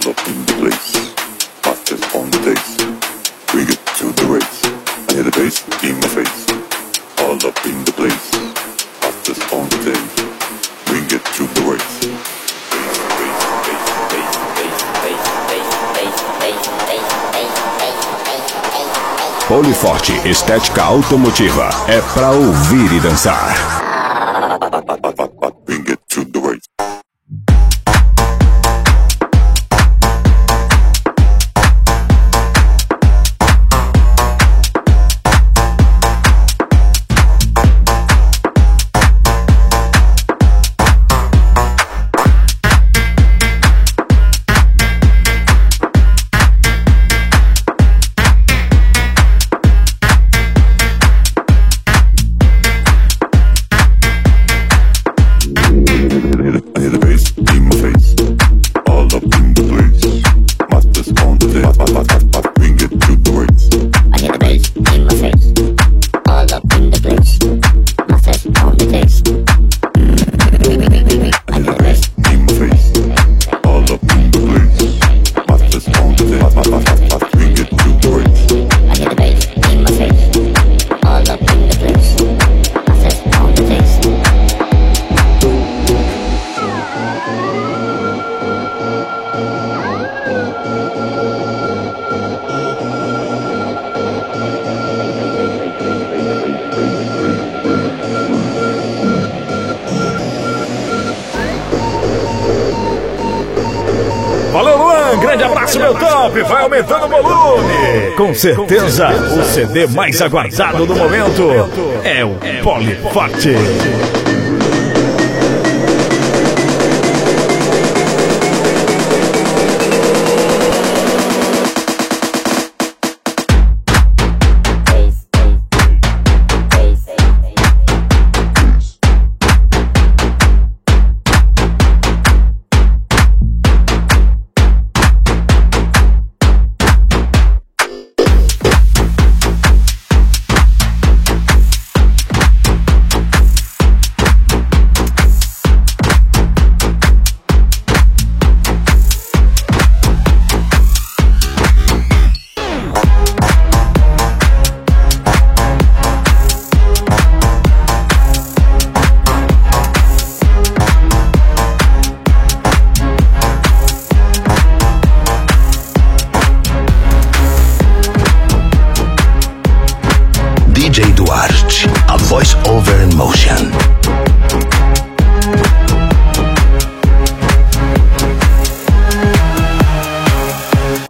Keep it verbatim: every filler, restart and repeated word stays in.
up in the place, masters on the taste. Bring it to the race. I hear the bass in my face. All up in the place, masters on the taste. Bring it to the race. Poliforte Estética Automotiva é pra ouvir e dançar. Bring it to the race. Valeu, Luan, grande abraço, meu top, vai aumentando o volume. Com certeza, o C D mais aguardado do momento é o Poliforte.